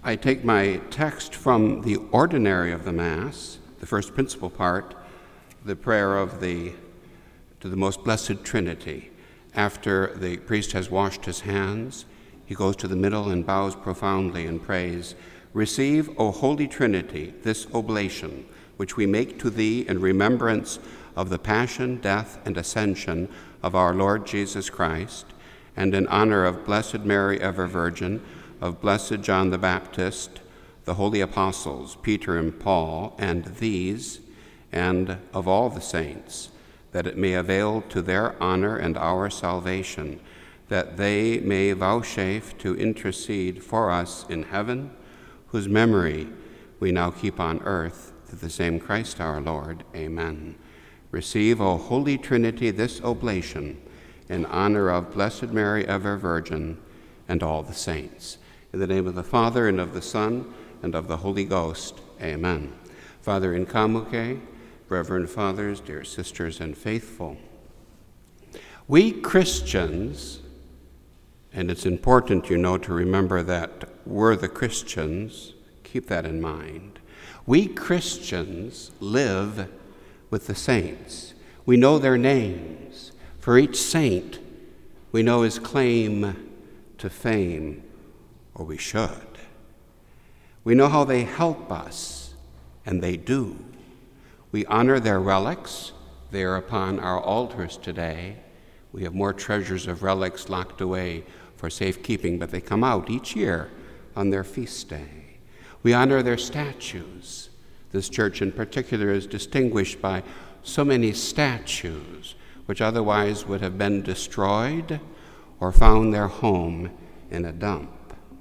I take my text from the ordinary of the Mass, the first principal part, the prayer to the Most Blessed Trinity. After the priest has washed his hands, he goes to the middle and bows profoundly and prays, "Receive, O Holy Trinity, this oblation, which we make to thee in remembrance of the passion, death, and ascension of our Lord Jesus Christ, and in honor of Blessed Mary, ever Virgin, of Blessed John the Baptist, the holy apostles, Peter and Paul, and these, and of all the saints, that it may avail to their honor and our salvation, that they may vouchsafe to intercede for us in heaven, whose memory we now keep on earth, through the same Christ our Lord. Amen. Receive, O Holy Trinity, this oblation in honor of Blessed Mary, ever Virgin, and all the saints. In the name of the Father, and of the Son, and of the Holy Ghost. Amen. Father in Camuque, Reverend Fathers, dear sisters and faithful, we Christians, and it's important, to remember that we're the Christians, keep that in mind. We Christians live with the saints. We know their names. For each saint, we know his claim to fame, or we should. We know how they help us, and they do. We honor their relics. They are upon our altars today. We have more treasures of relics locked away for safekeeping, but they come out each year on their feast day. We honor their statues. This church in particular is distinguished by so many statues which otherwise would have been destroyed or found their home in a dump.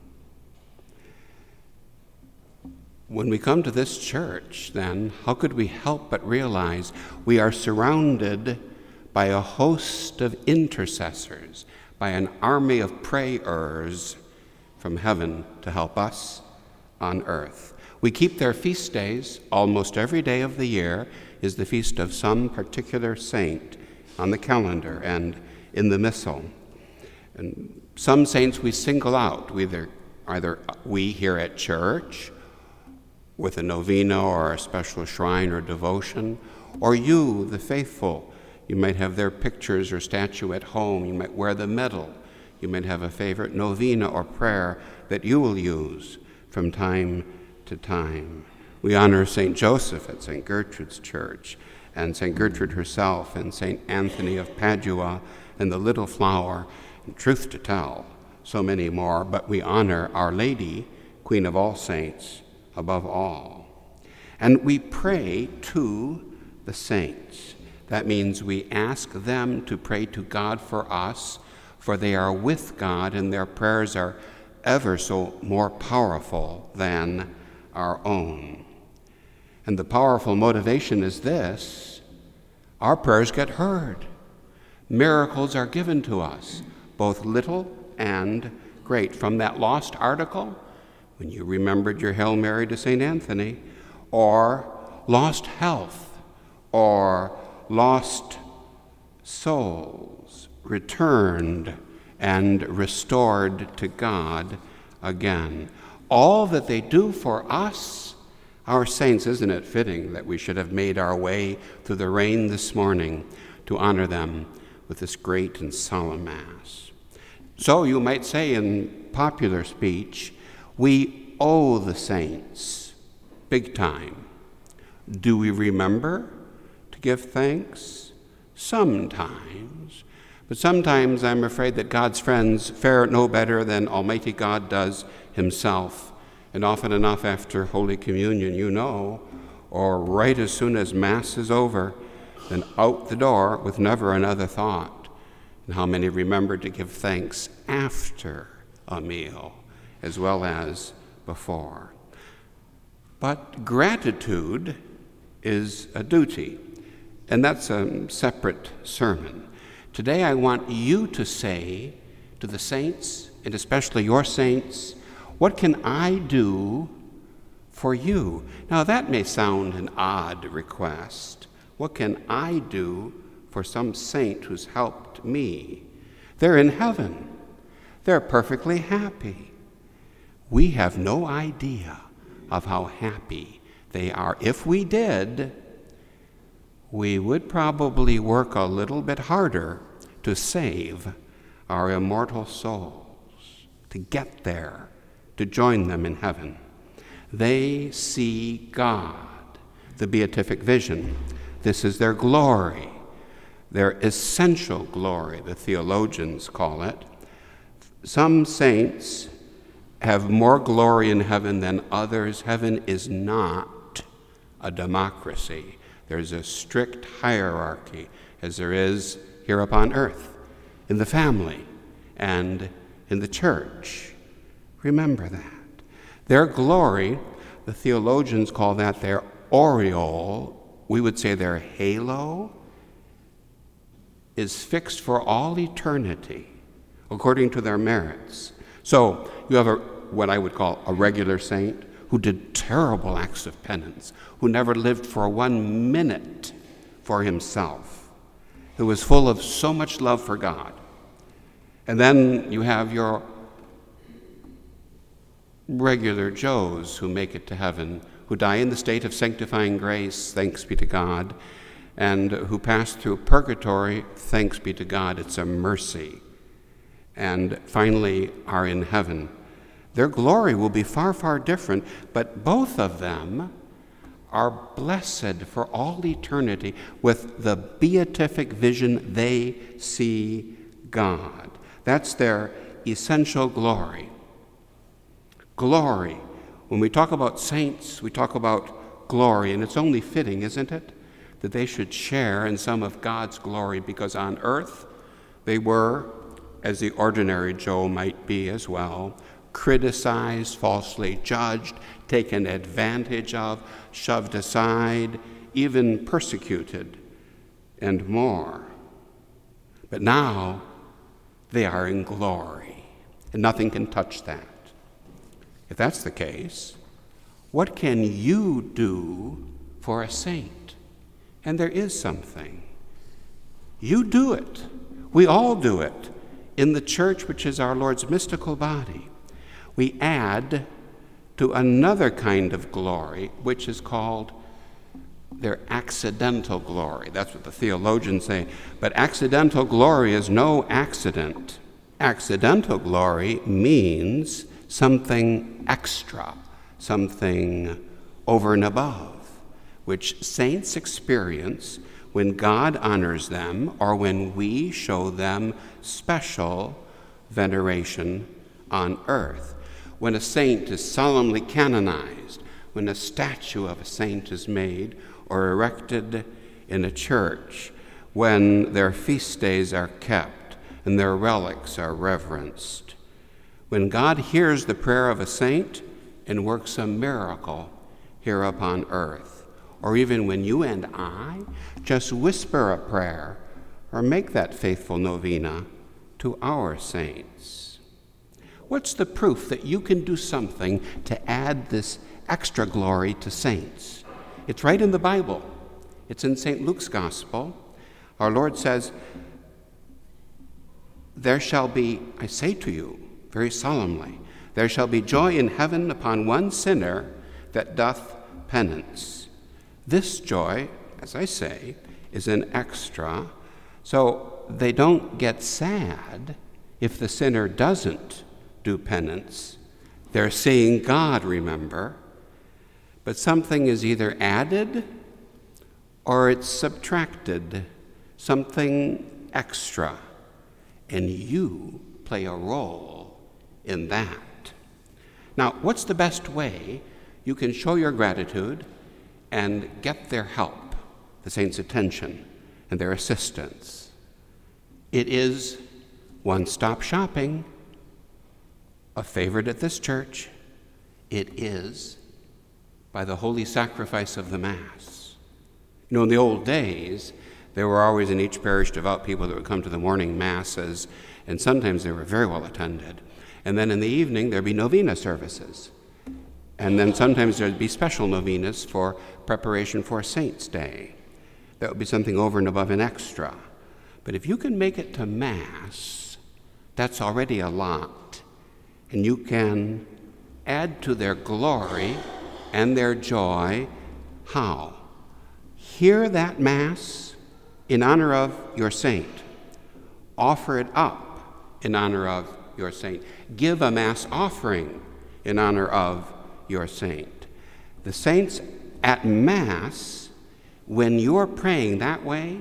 When we come to this church, then, how could we help but realize we are surrounded by a host of intercessors, by an army of prayers from heaven to help us on earth. We keep their feast days. Almost every day of the year is the feast of some particular saint on the calendar and in the missal. And some saints we single out, either we here at church with a novena or a special shrine or devotion, or you, the faithful. You might have their pictures or statue at home. You might wear the medal. You might have a favorite novena or prayer that you will use from time to time. We honor St. Joseph at St. Gertrude's Church, and St. Gertrude herself, and St. Anthony of Padua, and the Little Flower, and truth to tell, so many more. But we honor Our Lady, Queen of all saints, above all. And we pray to the saints. That means we ask them to pray to God for us, for they are with God, and their prayers are ever so more powerful than our own. And the powerful motivation is this: our prayers get heard. Miracles are given to us, both little and great. From that lost article, when you remembered your Hail Mary to St. Anthony, or lost health, or lost souls returned and restored to God again. All that they do for us, our saints, isn't it fitting that we should have made our way through the rain this morning to honor them with this great and solemn Mass? So you might say in popular speech, we owe the saints big time. Do we remember to give thanks? Sometimes. But sometimes I'm afraid that God's friends fare no better than Almighty God does himself. And often enough after Holy Communion, or right as soon as Mass is over, then out the door with never another thought. And how many remember to give thanks after a meal as well as before? But gratitude is a duty, and that's a separate sermon. Today I want you to say to the saints, and especially your saints, what can I do for you? Now that may sound an odd request. What can I do for some saint who's helped me? They're in heaven. They're perfectly happy. We have no idea of how happy they are. If we did, we would probably work a little bit harder to save our immortal souls, to get there, to join them in heaven. They see God, the beatific vision. This is their glory, their essential glory, the theologians call it. Some saints have more glory in heaven than others. Heaven is not a democracy. There's a strict hierarchy, as there is here upon earth, in the family and in the church. Remember that. Their glory, the theologians call that their aureole, we would say their halo, is fixed for all eternity according to their merits. So you have what I would call a regular saint who did terrible acts of penance, who never lived for 1 minute for himself, who was full of so much love for God. And then you have your regular Joes who make it to heaven, who die in the state of sanctifying grace, thanks be to God, and who pass through purgatory, thanks be to God, it's a mercy, and finally are in heaven. Their glory will be far, far different, but both of them are blessed for all eternity with the beatific vision. They see God. That's their essential glory. Glory. When we talk about saints, we talk about glory, and it's only fitting, isn't it, that they should share in some of God's glory, because on earth they were, as the ordinary Joe might be as well, criticized, falsely judged, taken advantage of, shoved aside, even persecuted, and more. But now they are in glory, and nothing can touch that. If that's the case, what can you do for a saint? And there is something. You do it. We all do it in the church, which is our Lord's mystical body. We add to another kind of glory, which is called their accidental glory. That's what the theologians say. But accidental glory is no accident. Accidental glory means something extra, something over and above, which saints experience when God honors them or when we show them special veneration on earth. When a saint is solemnly canonized, when a statue of a saint is made or erected in a church, when their feast days are kept and their relics are reverenced, when God hears the prayer of a saint and works a miracle here upon earth, or even when you and I just whisper a prayer or make that faithful novena to our saints. What's the proof that you can do something to add this extra glory to saints? It's right in the Bible. It's in St. Luke's Gospel. Our Lord says, "There shall be, I say to you, very solemnly, there shall be joy in heaven upon one sinner that doth penance." This joy, as I say, is an extra, so they don't get sad if the sinner doesn't do penance. They're seeing God, remember, but something is either added or it's subtracted, something extra, and you play a role in that. Now, what's the best way you can show your gratitude and get their help, the saints' attention and their assistance? It is one-stop shopping. A favorite at this church, it is by the holy sacrifice of the Mass. You know, in the old days, there were always in each parish devout people that would come to the morning Masses, and sometimes they were very well attended. And then in the evening, there'd be novena services. And then sometimes there'd be special novenas for preparation for Saints' Day. That would be something over and above an extra. But if you can make it to Mass, that's already a lot. And you can add to their glory and their joy. How? Hear that Mass in honor of your saint. Offer it up in honor of your saint. Give a Mass offering in honor of your saint. The saints at Mass, when you're praying that way,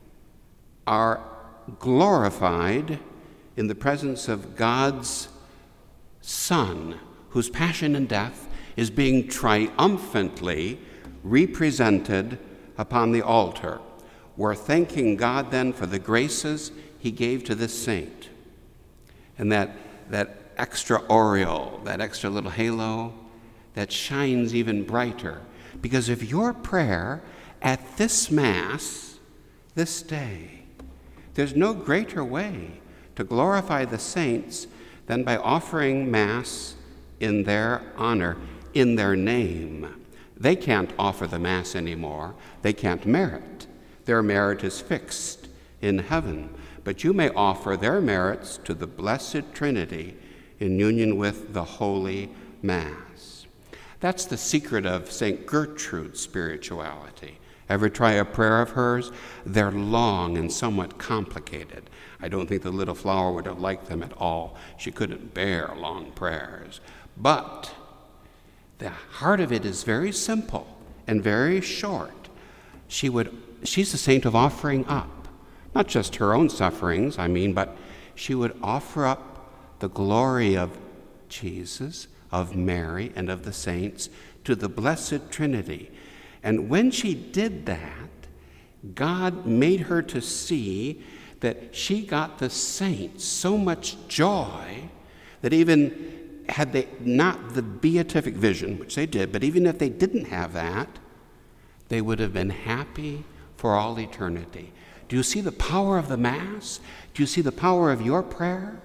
are glorified in the presence of God's Son, whose passion and death is being triumphantly represented upon the altar. We're thanking God then for the graces he gave to this saint. And that extra aureole, that extra little halo that shines even brighter because of your prayer at this Mass, this day. There's no greater way to glorify the saints than by offering Mass in their honor, in their name. They can't offer the Mass anymore. They can't merit. Their merit is fixed in heaven. But you may offer their merits to the Blessed Trinity in union with the Holy Mass. That's the secret of St. Gertrude's spirituality. Ever try a prayer of hers? They're long and somewhat complicated. I don't think the little flower would have liked them at all. She couldn't bear long prayers. But the heart of it is very simple and very short. She's a saint of offering up, not just her own sufferings, but she would offer up the glory of Jesus, of Mary, and of the saints to the Blessed Trinity. And when she did that, God made her to see that she got the saints so much joy that even had they not the beatific vision, which they did, but even if they didn't have that, they would have been happy for all eternity. Do you see the power of the Mass? Do you see the power of your prayer?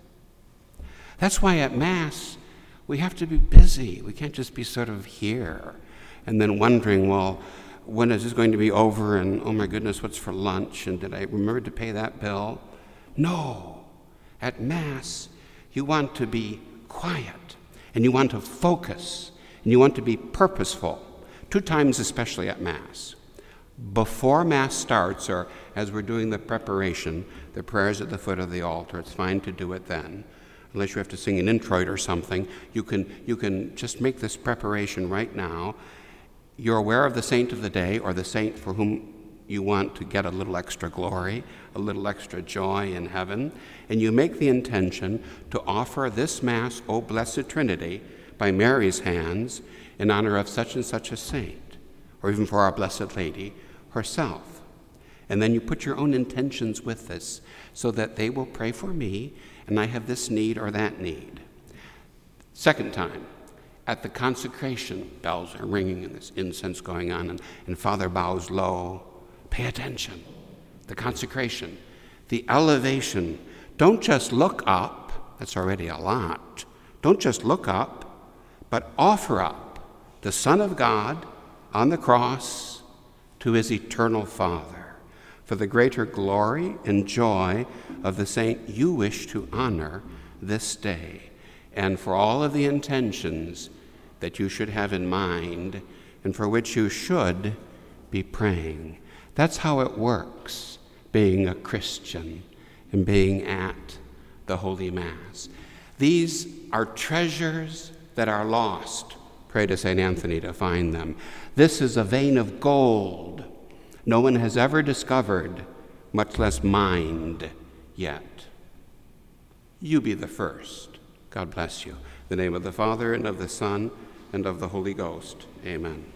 That's why at Mass, we have to be busy. We can't just be sort of here and then wondering, well, when is this going to be over? And oh my goodness, what's for lunch? And did I remember to pay that bill? No. At Mass, you want to be quiet, and you want to focus, and you want to be purposeful. 2 times especially at Mass. Before Mass starts, or as we're doing the preparation, the prayers at the foot of the altar, it's fine to do it then. Unless you have to sing an introit or something, you can just make this preparation right now. You're aware of the saint of the day, or the saint for whom you want to get a little extra glory, a little extra joy in heaven, and you make the intention to offer this Mass, O Blessed Trinity, by Mary's hands, in honor of such and such a saint, or even for our Blessed Lady herself. And then you put your own intentions with this, so that they will pray for me, and I have this need or that need. Second time, at the consecration, bells are ringing and there's incense going on, and Father bows low. Pay attention. The consecration, the elevation. Don't just look up. That's already a lot. Don't just look up, but offer up the Son of God on the cross to his eternal Father for the greater glory and joy of the saint you wish to honor this day, and for all of the intentions that you should have in mind and for which you should be praying. That's how it works, being a Christian and being at the Holy Mass. These are treasures that are lost. Pray to St. Anthony to find them. This is a vein of gold no one has ever discovered, much less mined yet. You be the first. God bless you. In the name of the Father, and of the Son, and of the Holy Ghost. Amen.